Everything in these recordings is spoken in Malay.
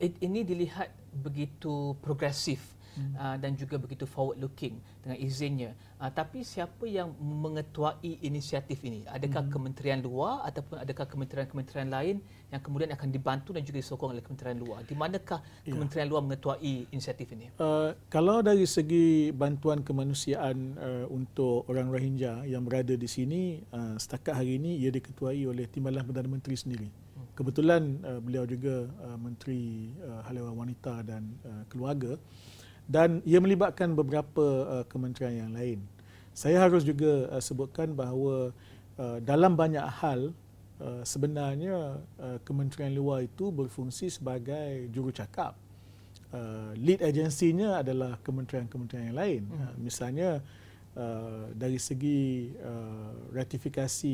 Ini dilihat begitu progresif dan juga begitu forward looking dengan izinnya. Tapi siapa yang mengetuai inisiatif ini? Adakah kementerian luar ataupun adakah kementerian-kementerian lain yang kemudian akan dibantu dan juga disokong oleh kementerian luar? Di manakah kementerian luar mengetuai inisiatif ini? Kalau dari segi bantuan kemanusiaan untuk orang Rohingya yang berada di sini, setakat hari ini ia diketuai oleh Timbalan Perdana Menteri sendiri. Kebetulan beliau juga Menteri Hal Ehwal Wanita dan Keluarga, dan ia melibatkan beberapa kementerian yang lain. Saya harus juga sebutkan bahawa dalam banyak hal sebenarnya kementerian luar itu berfungsi sebagai jurucakap. Lead agensinya adalah kementerian-kementerian yang lain. Misalnya dari segi ratifikasi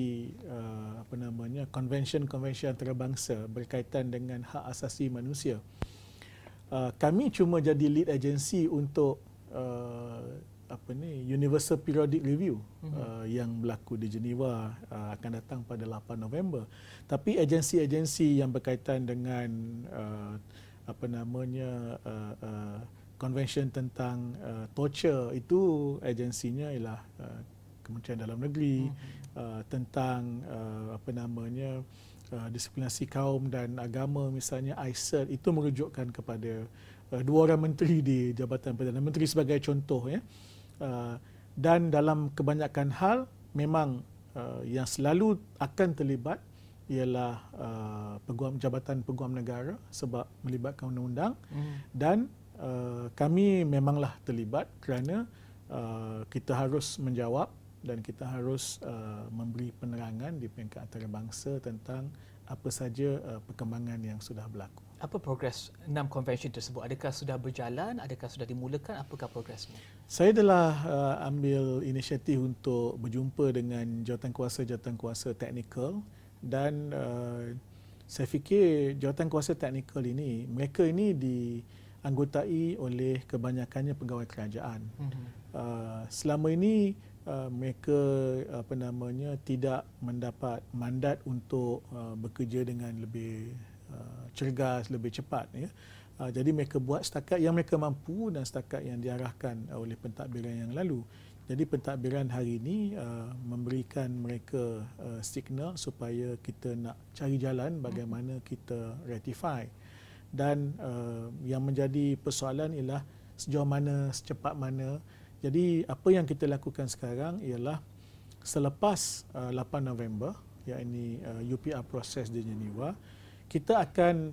konvensyen antarabangsa berkaitan dengan hak asasi manusia, kami cuma jadi lead agency untuk Universal Periodic Review yang berlaku di Geneva akan datang pada 8 November. Tapi agensi-agensi yang berkaitan dengan konvensyen tentang torture itu agensinya ialah Kementerian Dalam Negeri, tentang disiplinasi kaum dan agama misalnya ICERT, itu merujukkan kepada dua orang menteri di Jabatan Perdana Menteri sebagai contoh, ya. Dan dalam kebanyakan hal memang yang selalu akan terlibat ialah Jabatan Peguam Negara sebab melibatkan undang-undang, dan kami memanglah terlibat kerana kita harus menjawab dan kita harus memberi penerangan di peringkat antarabangsa tentang apa saja perkembangan yang sudah berlaku. Apa progres 6 konvensyen tersebut? Adakah sudah berjalan? Adakah sudah dimulakan? Apakah progresnya? Saya telah ambil inisiatif untuk berjumpa dengan jawatan kuasa teknikal, dan saya fikir jawatan kuasa teknikal ini, mereka ini dianggotai oleh kebanyakannya pegawai kerajaan. Selama ini mereka tidak mendapat mandat untuk bekerja dengan lebih cergas, lebih cepat, ya. Jadi mereka buat setakat yang mereka mampu dan setakat yang diarahkan oleh pentadbiran yang lalu. Jadi pentadbiran hari ini memberikan mereka signal supaya kita nak cari jalan bagaimana kita ratify. Dan yang menjadi persoalan ialah sejauh mana, secepat mana. Jadi apa yang kita lakukan sekarang ialah selepas 8 November, iaitu UPR proses di Geneva, kita akan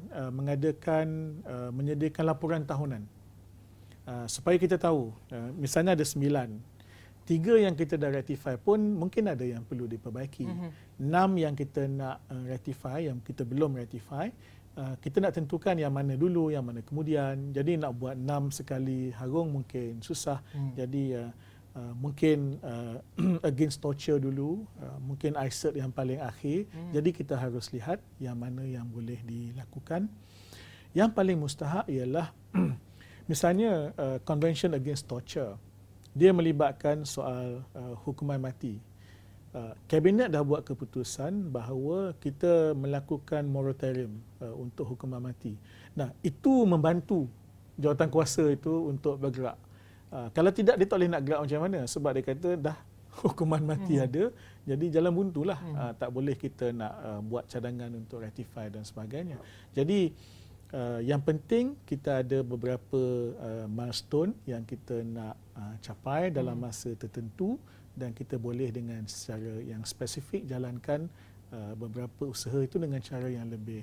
menyediakan laporan tahunan supaya kita tahu, misalnya ada 9, 3 yang kita dah ratify pun mungkin ada yang perlu diperbaiki. 6 yang kita nak ratify, yang kita belum ratify, kita nak tentukan yang mana dulu, yang mana kemudian. Jadi nak buat 6 sekali harung mungkin susah. Jadi mungkin against torture dulu, mungkin ICERT yang paling akhir. Jadi kita harus lihat yang mana yang boleh dilakukan. Yang paling mustahak ialah misalnya Convention Against Torture. Dia melibatkan soal hukuman mati. Kabinet dah buat keputusan bahawa kita melakukan moratorium untuk hukuman mati. Nah, itu membantu jawatan kuasa itu untuk bergerak. Kalau tidak, dia tak boleh nak gerak macam mana, sebab dia kata dah hukuman mati ada, jadi jalan buntulah. Tak boleh kita nak buat cadangan untuk ratify dan sebagainya. Jadi yang penting kita ada beberapa milestone yang kita nak capai dalam masa tertentu, dan kita boleh dengan secara yang spesifik jalankan beberapa usaha itu dengan cara yang lebih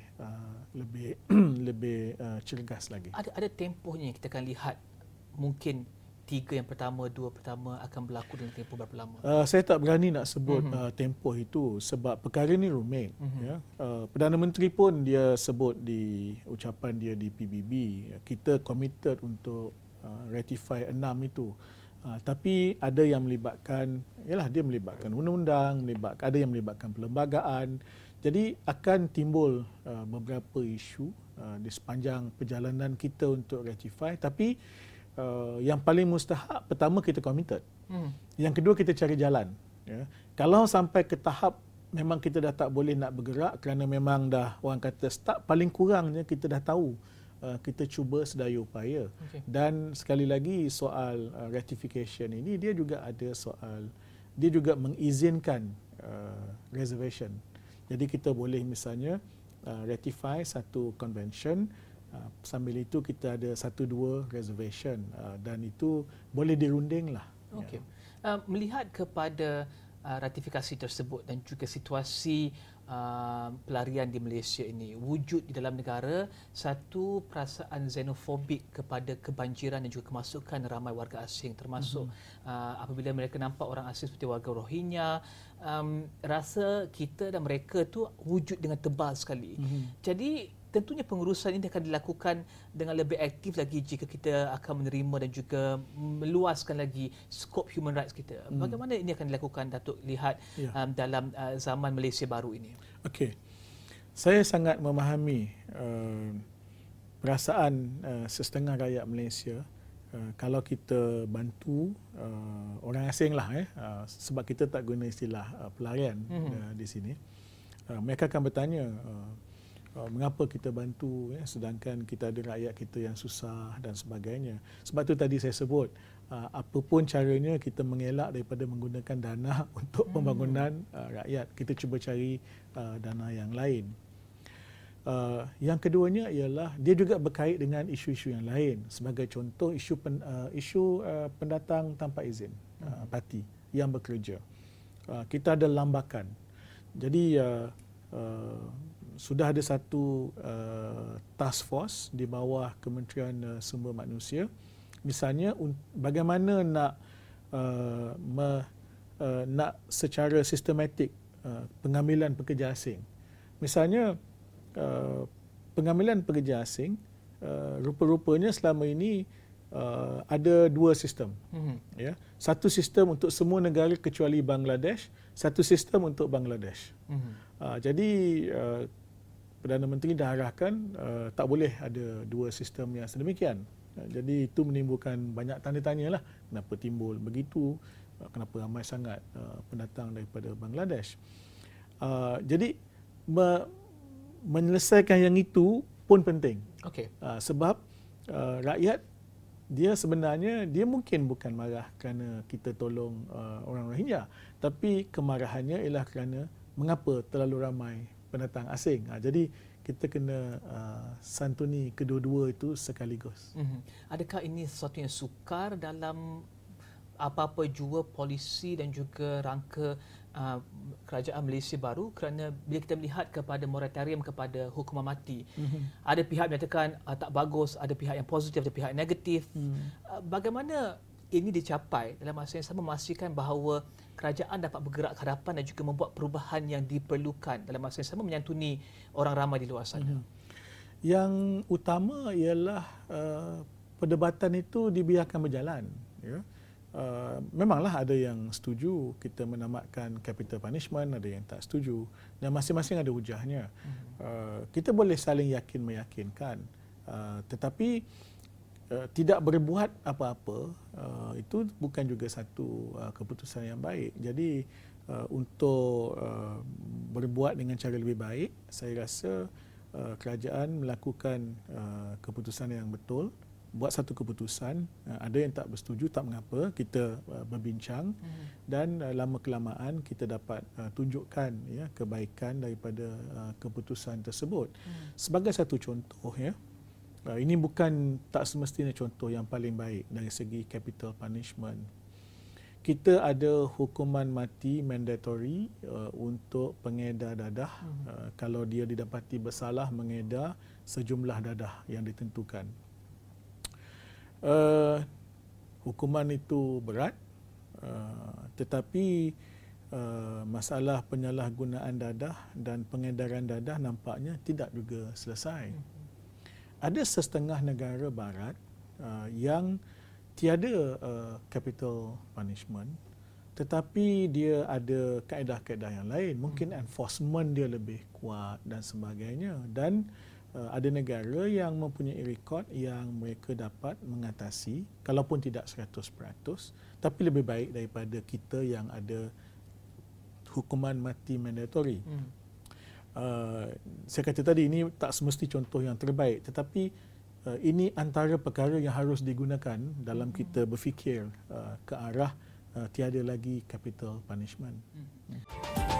cergas lagi. Ada tempohnya yang kita akan lihat, mungkin 3 yang pertama, 2 pertama akan berlaku dalam tempoh berapa lama? Saya tak berani nak sebut tempoh itu sebab perkara ini rumit. Ya. Perdana Menteri pun dia sebut di ucapan dia di PBB, kita committed untuk ratify 6 itu. Tapi ada yang melibatkan, dia melibatkan undang-undang, ada yang melibatkan perlembagaan. Jadi akan timbul beberapa isu di sepanjang perjalanan kita untuk ratify. Tapi yang paling mustahak, pertama kita committed. Yang kedua kita cari jalan. Ya. Kalau sampai ke tahap memang kita dah tak boleh nak bergerak kerana memang dah orang kata start, paling kurangnya kita dah tahu kita cuba sedaya upaya. Okey. Dan sekali lagi soal ratification ini dia juga mengizinkan reservation. Jadi kita boleh misalnya ratify satu convention, sambil itu kita ada 1-2 reservation, dan itu boleh dirunding lah. Okey. Melihat kepada ratifikasi tersebut dan juga situasi pelarian di Malaysia ini, wujud di dalam negara satu perasaan xenofobik kepada kebanjiran dan juga kemasukan ramai warga asing, termasuk apabila mereka nampak orang asing seperti warga Rohingya, rasa kita dan mereka tu wujud dengan tebal sekali. Jadi tentunya pengurusan ini akan dilakukan dengan lebih aktif lagi jika kita akan menerima dan juga meluaskan lagi skop human rights kita. Bagaimana ini akan dilakukan, Datuk, lihat dalam zaman Malaysia baru ini? Okey. Saya sangat memahami perasaan setengah rakyat Malaysia kalau kita bantu orang asing lah, sebab kita tak guna istilah pelarian di sini. Mereka akan bertanya, mengapa kita bantu, sedangkan kita ada rakyat kita yang susah dan sebagainya. Sebab tu tadi saya sebut, apapun caranya kita mengelak daripada menggunakan dana untuk pembangunan rakyat. Kita cuba cari dana yang lain. Yang keduanya ialah dia juga berkait dengan isu-isu yang lain. Sebagai contoh, isu pendatang tanpa izin parti yang bekerja. Kita ada lambakan. Jadi sudah ada satu task force di bawah Kementerian Sumber Manusia, misalnya bagaimana nak secara sistematik pengambilan pekerja asing. Misalnya pengambilan pekerja asing, rupa-rupanya selama ini ada 2 sistem. Ya, satu sistem untuk semua negara kecuali Bangladesh, satu sistem untuk Bangladesh. Jadi Perdana Menteri dah arahkan tak boleh ada 2 sistem yang sedemikian. Jadi itu menimbulkan banyak tanda tanya lah, kenapa timbul begitu, kenapa ramai sangat pendatang daripada Bangladesh. Jadi menyelesaikan yang itu pun penting. Okey. Sebab rakyat dia sebenarnya dia mungkin bukan marah kerana kita tolong orang Rohingya, tapi kemarahannya ialah kerana mengapa terlalu ramai pendatang asing. Jadi kita kena santuni kedua-dua itu sekaligus. Adakah ini sesuatu yang sukar dalam apa-apa jua polisi dan juga rangka kerajaan Malaysia baru, kerana bila kita melihat kepada moratorium kepada hukuman mati, ada pihak menyatakan tak bagus, ada pihak yang positif, ada pihak yang negatif. Bagaimana ini dicapai dalam masa yang sama memastikan bahawa kerajaan dapat bergerak ke hadapan dan juga membuat perubahan yang diperlukan dalam masa yang sama menyantuni orang ramai di luar sana? Yang utama ialah perdebatan itu dibiarkan berjalan. Ya. Memanglah ada yang setuju kita menamatkan capital punishment, ada yang tak setuju, dan masing-masing ada hujahnya. Kita boleh saling yakin meyakinkan, tetapi tidak berbuat apa-apa itu bukan juga satu keputusan yang baik. Jadi untuk berbuat dengan cara lebih baik, saya rasa kerajaan melakukan keputusan yang betul, buat satu keputusan. Ada yang tak bersetuju, tak mengapa, kita berbincang dan lama-kelamaan kita dapat tunjukkan kebaikan daripada keputusan tersebut. Sebagai satu contoh, ini bukan tak semestinya contoh yang paling baik dari segi capital punishment. Kita ada hukuman mati mandatory untuk pengedar dadah kalau dia didapati bersalah mengedar sejumlah dadah yang ditentukan. Hukuman itu berat, tetapi masalah penyalahgunaan dadah dan pengedaran dadah nampaknya tidak juga selesai. Ada setengah negara barat yang tiada capital punishment, tetapi dia ada kaedah-kaedah yang lain. Mungkin enforcement dia lebih kuat dan sebagainya. Dan ada negara yang mempunyai rekod yang mereka dapat mengatasi, kalaupun tidak 100%, tapi lebih baik daripada kita yang ada hukuman mati mandatory. Saya kata tadi ini tak semesti contoh yang terbaik, tetapi ini antara perkara yang harus digunakan dalam kita berfikir ke arah tiada lagi capital punishment.